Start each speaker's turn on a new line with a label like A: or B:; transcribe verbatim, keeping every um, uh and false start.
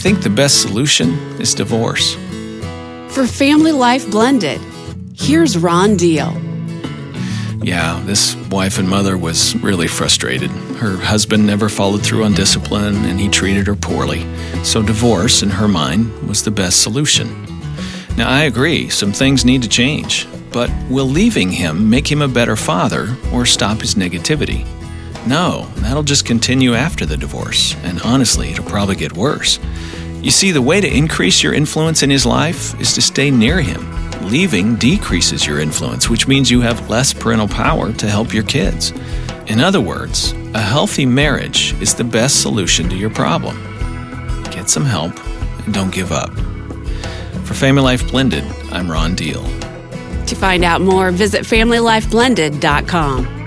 A: think the best solution is divorce.
B: For Family Life Blended, here's Ron Deal.
A: Yeah, this wife and mother was really frustrated. Her husband never followed through on discipline, and he treated her poorly. So divorce, in her mind, was the best solution. Now, I agree, some things need to change. But will leaving him make him a better father or stop his negativity? No, that'll just continue after the divorce. And honestly, it'll probably get worse. You see, the way to increase your influence in his life is to stay near him. Leaving decreases your influence, which means you have less parental power to help your kids. In other words, a healthy marriage is the best solution to your problem. Get some help and don't give up. For Family Life Blended, I'm Ron Deal.
B: To find out more, visit family life blended dot com.